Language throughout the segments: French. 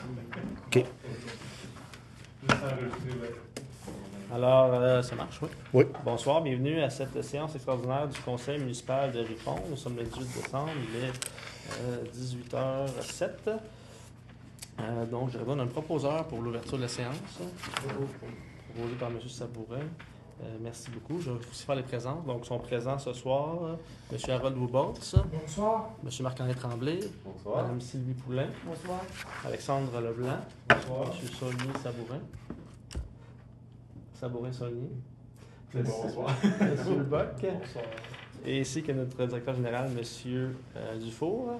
OK. Alors, ça marche, oui? Oui. Bonsoir, bienvenue à cette séance extraordinaire du Conseil municipal de Ripon. Nous sommes le 18 décembre, il est 18h07. Donc, je redonne un proposeur pour l'ouverture de la séance, proposé par M. Sabourin. Merci beaucoup. Je vais aussi faire les présences. Donc, ils sont présents ce soir. M. Harold Wouboltz. Bonsoir. M. Marc-André Tremblay. Bonsoir. Mme Sylvie Poulain. Bonsoir. Alexandre Leblanc. Bonsoir. M. Saulnier Sabourin. Sabourin-Saulnier. Bonsoir. M. Bock. Bonsoir. Et ici que notre directeur général, M. Dufour.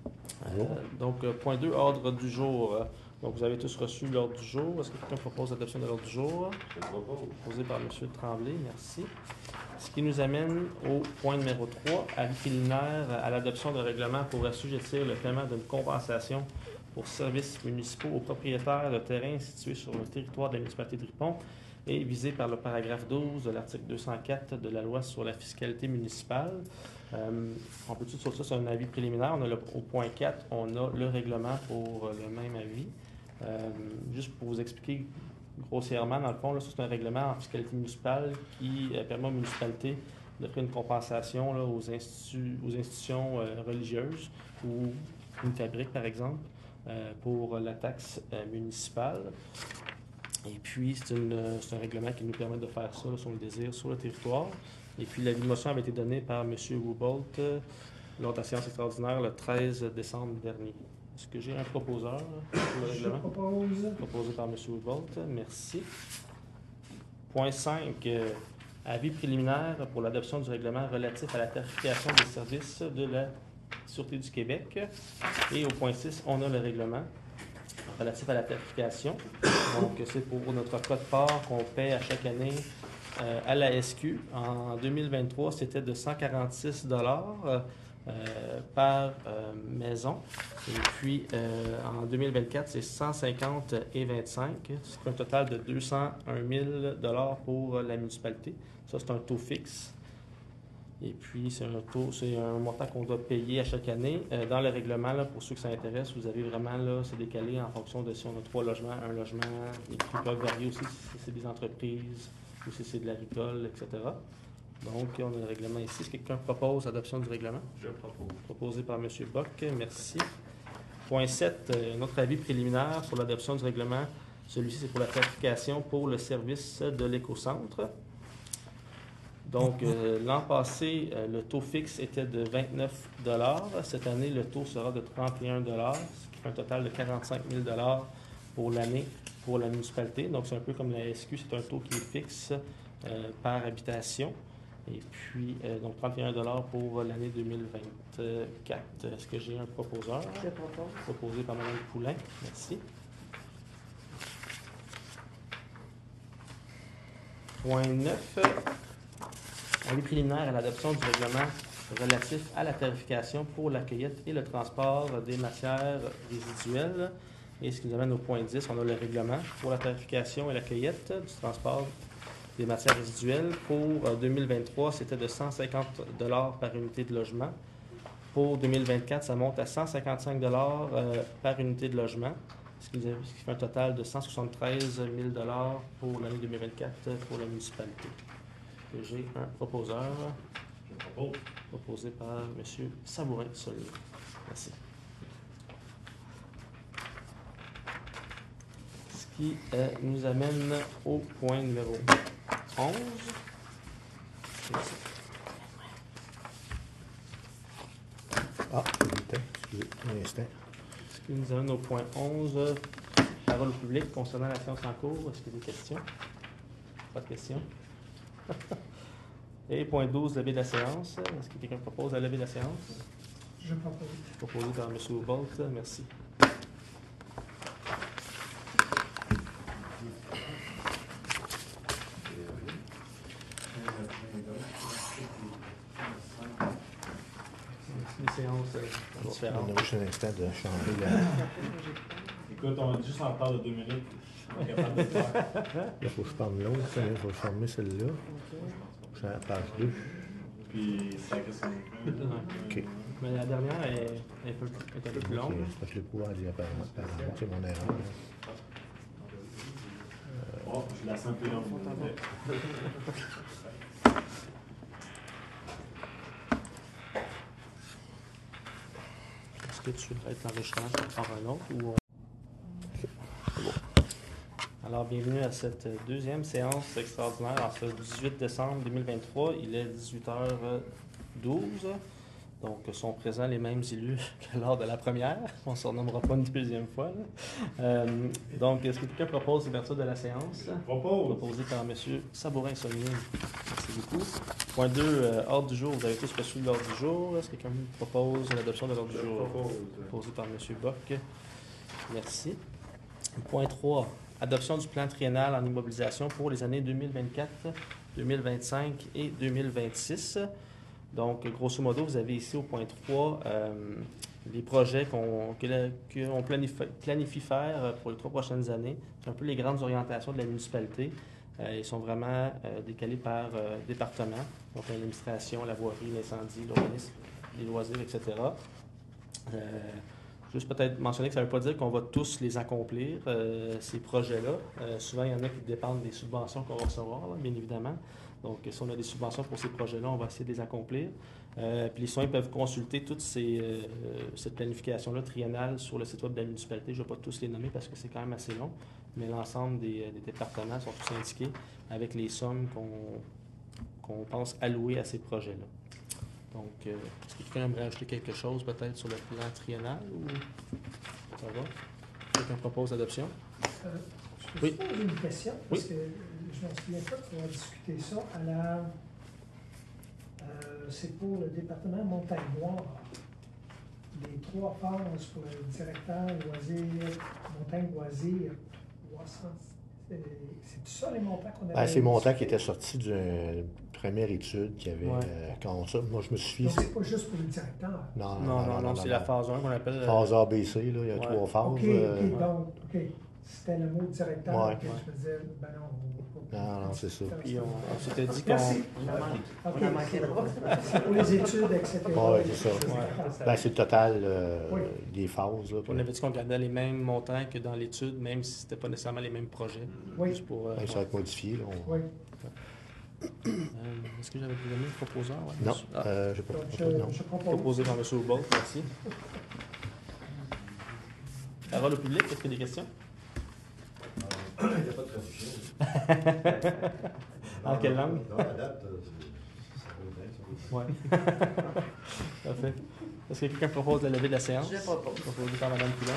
Donc, point 2, ordre du jour. Donc, vous avez tous reçu l'ordre du jour. Est-ce que quelqu'un propose l'adoption de l'ordre du jour? Je propose. Proposé par M. Tremblay, merci. Ce qui nous amène au point numéro 3, avis préliminaire à l'adoption de règlement pour assujettir le paiement d'une compensation pour services municipaux aux propriétaires de terrains situés sur le territoire de la municipalité de Ripon et visé par le paragraphe 12 de l'article 204 de la loi sur la fiscalité municipale. On peut tout de suite sur ça, c'est un avis préliminaire. On a au point 4, on a le règlement pour le même avis. Juste pour vous expliquer grossièrement, dans le fond, là, ça, c'est un règlement en fiscalité municipale qui permet aux municipalités d'offrir une compensation là, aux institutions religieuses ou une fabrique, par exemple, pour la taxe municipale. Et puis, c'est un règlement qui nous permet de faire ça, là, si on le désire, sur le territoire. Et puis, l'avis de motion avait été donné par M. Wouboltz lors de la séance extraordinaire le 13 décembre dernier. Est-ce que j'ai un proposeur là, pour le règlement? Je propose. Proposé par M. Wouboltz. Merci. Point 5. Avis préliminaire pour l'adoption du règlement relatif à la tarification des services de la Sûreté du Québec. Et au point 6, on a le règlement relatif à la tarification. Donc, c'est pour notre quote-part qu'on paie à chaque année à la SQ. En 2023, c'était de 146 par maison. Et puis, en 2024, c'est 150,25, ce qui fait un total de 201 000 pour la municipalité. Ça, c'est un taux fixe. Et puis, c'est un montant qu'on doit payer à chaque année. Dans le règlement, là, pour ceux que ça intéresse, vous avez vraiment, là, c'est décalé en fonction de si on a 3 logements, 1 logement. Les prix peuvent varier aussi si c'est des entreprises ou si c'est de l'agricole, etc. Donc, on a le règlement ici. Est-ce que quelqu'un propose l'adoption du règlement? Je propose. Proposé par M. Bock. Merci. Point 7, notre avis préliminaire pour l'adoption du règlement. Celui-ci, c'est pour la tarification pour le service de l'écocentre. Donc, l'an passé, le taux fixe était de 29 $. Cette année, le taux sera de 31 $, ce qui fait un total de 45 000 $ pour l'année pour la municipalité. Donc, c'est un peu comme la SQ, c'est un taux qui est fixe par habitation. Et puis, donc 31 $ pour l'année 2024. Est-ce que j'ai un proposeur? Je propose. Proposé par Mme Poulain. Merci. Point 9. Avis préliminaire à l'adoption du règlement relatif à la tarification pour la cueillette et le transport des matières résiduelles. Et ce qui nous amène au point 10, on a le règlement pour la tarification et la cueillette du transport des matières résiduelles. Pour 2023, c'était de 150 $ par unité de logement. Pour 2024, ça monte à 155 $ par unité de logement, ce qui fait un total de 173 000 $ pour l'année 2024 pour la municipalité. J'ai un proposeur. Je propose. Proposé par M. Sabourin-Saulnier. Merci. Ce qui nous amène au point numéro 11. Ah, excusez, un instant. Ce qui nous amène au point 11. Parole au public concernant la séance en cours. Est-ce qu'il y a des questions? Pas de questions? Et point 12, levée de la séance. Est-ce que quelqu'un propose la levée de la séance? Je propose. Proposé par M. Wouboltz. Merci. C'est une séance différente. On a juste un instant de changer la... Écoute, on est juste en retard de 2 minutes. On est capable de le faire. Là, il faut que je forme l'autre. Il faut former celle-là. Je suis à la page 2. Puis, c'est la question. OK. Mais la dernière est un peu plus longue. C'est parce que le pouvoir dit apparemment. C'est mon erreur. Oh, je la sens plus longue. Est-ce que tu veux être l'enregistrement par un autre ou C'est bon. Alors, bienvenue à cette deuxième séance extraordinaire en ce 18 décembre 2023. Il est 18h12. Donc, sont présents les mêmes élus que lors de la première. On ne s'en nommera pas une deuxième fois. Donc, est-ce que quelqu'un propose l'ouverture de la séance? Proposé par M. Sabourin-Saunier. Merci beaucoup. Point 2, ordre du jour. Vous avez tous reçu l'ordre du jour. Est-ce que quelqu'un propose l'adoption de l'ordre du jour? Proposé par M. Bock. Merci. Point 3, adoption du plan triennal en immobilisation pour les années 2024, 2025 et 2026. Donc, grosso modo, vous avez ici au point 3 les projets qu'on planifie faire pour les 3 prochaines années. C'est un peu les grandes orientations de la municipalité. Ils sont vraiment décalés par département, donc l'administration, la voirie, l'incendie, l'urbanisme, les loisirs, etc. Juste peut-être mentionner que ça ne veut pas dire qu'on va tous les accomplir, ces projets-là. Souvent, il y en a qui dépendent des subventions qu'on va recevoir, là, bien évidemment. Donc, si on a des subventions pour ces projets-là, on va essayer de les accomplir. Puis les citoyens peuvent consulter toute cette planification-là triennale sur le site web de la municipalité. Je ne vais pas tous les nommer parce que c'est quand même assez long, mais l'ensemble des départements sont tous indiqués avec les sommes qu'on pense allouer à ces projets-là. Donc, est-ce que quelqu'un aimerait ajouter quelque chose peut-être sur le plan triennal ou ça va? Quelqu'un propose l'adoption? Je peux poser une question, parce que je ne me souviens pas qu'on a discuté ça à la... c'est pour le département Montagne-Noire. Les 3 phases pour le directeur, loisirs, Montagne-Loisirs, 300. C'est tout ça les montants qu'on avait? C'est les montants qui étaient sortis d'une première étude qu'il y avait quand ça. Moi, je me suis... Donc, c'est pas juste pour le directeur? Non, c'est la phase 1 qu'on appelle... Phase ABC, là, il y a 3 phases. OK, donc, c'était le mot directeur que je me disais, ben non... Non, c'est ça. Puis on s'était dit qu'on... Merci. On a manqué de C'est pour les études, etc. Oui, c'est ça. C'est le total des phases. Là, on avait dit qu'on gardait les mêmes montants que dans l'étude, même si ce n'était pas nécessairement les mêmes projets. Oui. Juste pour, ça va être modifié. Là, oui. Est-ce que j'avais donné le proposeur? Ouais, non, Je propose. Proposé par M. Aubol, merci. Parole au public, est-ce qu'il y a des questions? Il n'y a pas de traduction. En quelle langue? Non, la date, ça vaut bien. Oui. Parfait. Est-ce que quelqu'un propose de lever de la séance? Je propose. Proposé par Mme Poulin.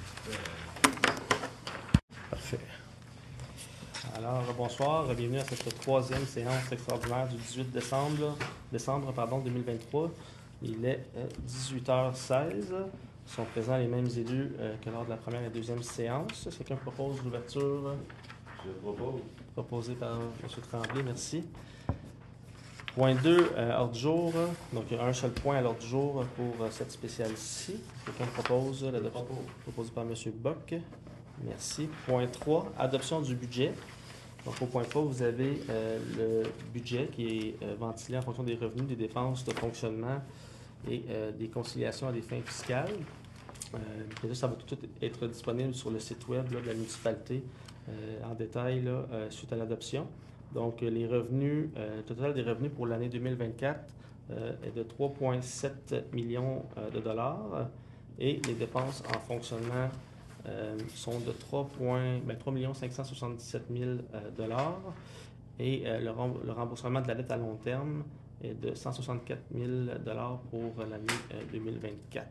Parfait. Alors, bonsoir. Bienvenue à cette 3e séance extraordinaire du 18 décembre 2023. Il est 18h16. Sont présents les mêmes élus que lors de la première et deuxième séance. Est-ce que quelqu'un propose l'ouverture? Je propose. Proposé par M. Tremblay, merci. Point 2, ordre du jour. Donc, il y a un seul point à l'ordre du jour pour cette spéciale-ci. Quelqu'un propose l'adoption? Proposé par M. Bock. Merci. Point 3, adoption du budget. Donc, au point 3, vous avez le budget qui est ventilé en fonction des revenus, des dépenses de fonctionnement et des conciliations à des fins fiscales. Ça va tout être disponible sur le site web là, de la municipalité en détail là, suite à l'adoption. Donc, les revenus, le total des revenus pour l'année 2024 est de 3,7 millions de dollars et les dépenses en fonctionnement sont de 3 577 000 dollars et le remboursement de la dette à long terme est de 164 000 dollars pour l'année 2024.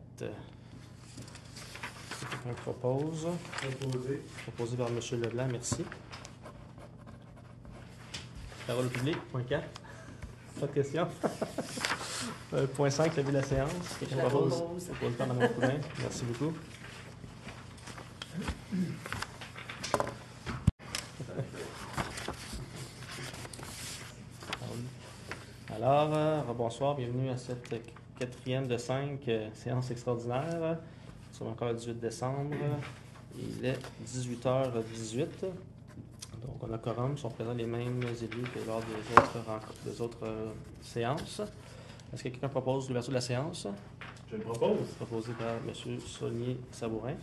Si quelqu'un propose. Proposé par M. Leblanc, merci. Parole au public, point 4. Pas de questions. Point 5, lever la séance. Quelqu'un propose. Proposé par Mme Poulin, merci beaucoup. Alors, bonsoir, bienvenue à cette 4e de 5 séance extraordinaire. Nous sommes encore le 18 décembre. Il est 18h18. Donc, on a quorum, sont présents les mêmes élus que lors des autres séances. Est-ce que quelqu'un propose l'ouverture de la séance? Je le propose. Proposé par M. Saulnier-Sabourin.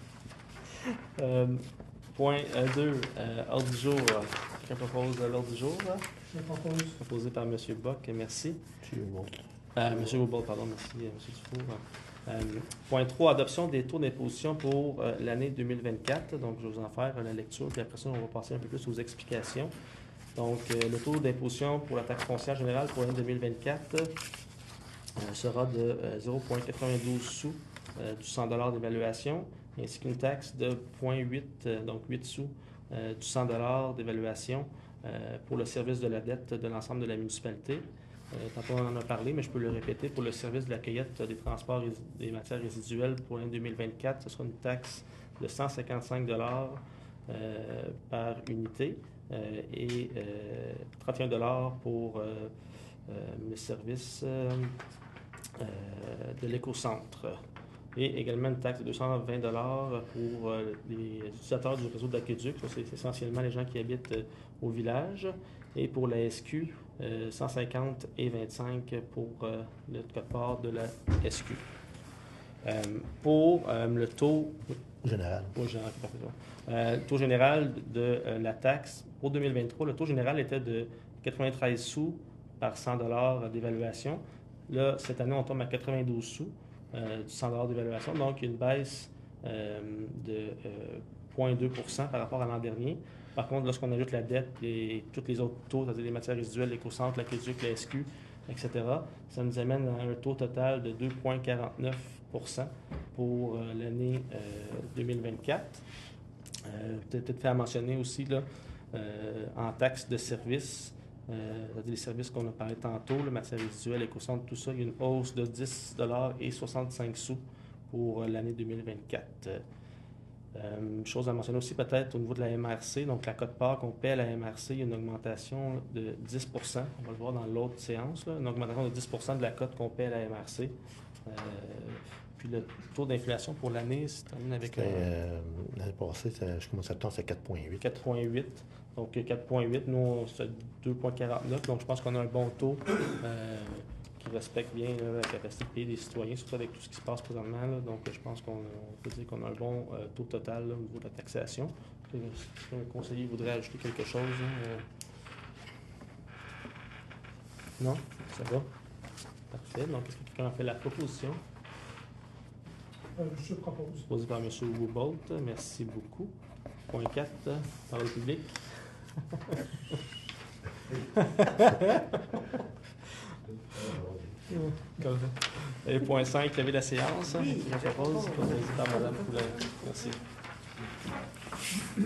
Point 2, ordre du jour. Quelqu'un propose l'ordre du jour? Je propose. Proposé par M. Bock, merci. Bon. M. Wobold, pardon, merci, M. Dufour. Point 3, adoption des taux d'imposition pour l'année 2024. Donc, je vais vous en faire la lecture, puis après ça, on va passer un peu plus aux explications. Donc, le taux d'imposition pour la taxe foncière générale pour l'année 2024 sera de 0,92 sous du 100 $ d'évaluation, ainsi qu'une taxe de 0,8, donc 8 sous du 100 $ d'évaluation pour le service de la dette de l'ensemble de la municipalité. Tantôt on en a parlé, mais je peux le répéter, pour le service de la cueillette des transports des matières résiduelles pour l'année 2024, ce sera une taxe de 155 $ par unité et 31 $ pour le service de l'écocentre. Et également une taxe de 220 $ pour les utilisateurs du réseau d'aqueduc. C'est essentiellement les gens qui habitent au village. Et pour la SQ, 150 et 25 pour le code-part de la SQ. Pour le taux Général. taux général de la taxe pour 2023, le taux général était de 93 sous par 100 $ d'évaluation. Là, cette année, on tombe à 92 sous du 100 $ d'évaluation. Donc, il y a une baisse de 0,2 % par rapport à l'an dernier. Par contre, lorsqu'on ajoute la dette et tous les autres taux, c'est-à-dire les matières résiduelles, l'écocentre, l'aqueduc, la SQ, etc., ça nous amène à un taux total de 2,49 % pour l'année 2024. Peut-être fait à mentionner aussi, là, en taxes de services, c'est-à-dire les services qu'on a parlé tantôt, le matières résiduelles, écocentre, tout ça, il y a une hausse de 10 $ et 65 sous pour l'année 2024. Une chose à mentionner aussi peut-être au niveau de la MRC, donc la quote-part qu'on paie à la MRC, il y a une augmentation de 10 %, on va le voir dans l'autre séance, là, une augmentation de 10 % de la cote qu'on paie à la MRC. Puis le taux d'inflation pour l'année se termine avec... L'année passée, jusqu'au septembre, c'était 4,8. 4,8. Donc 4,8, nous, c'est 2,49. Donc je pense qu'on a un bon taux qui respecte bien là, la capacité de payer des citoyens, surtout avec tout ce qui se passe présentement. Là. Donc je pense qu'on peut dire qu'on a un bon taux total là, au niveau de la taxation. Si un conseiller voudrait ajouter quelque chose. Non? Ça va? Parfait. Donc est-ce que quelqu'un a fait la proposition? Je propose. Proposé par M. Wobold. Merci beaucoup. Point 4, parole publique. Et point 5, lever la séance. Je propose. Proposé par Mme Poulin. Merci.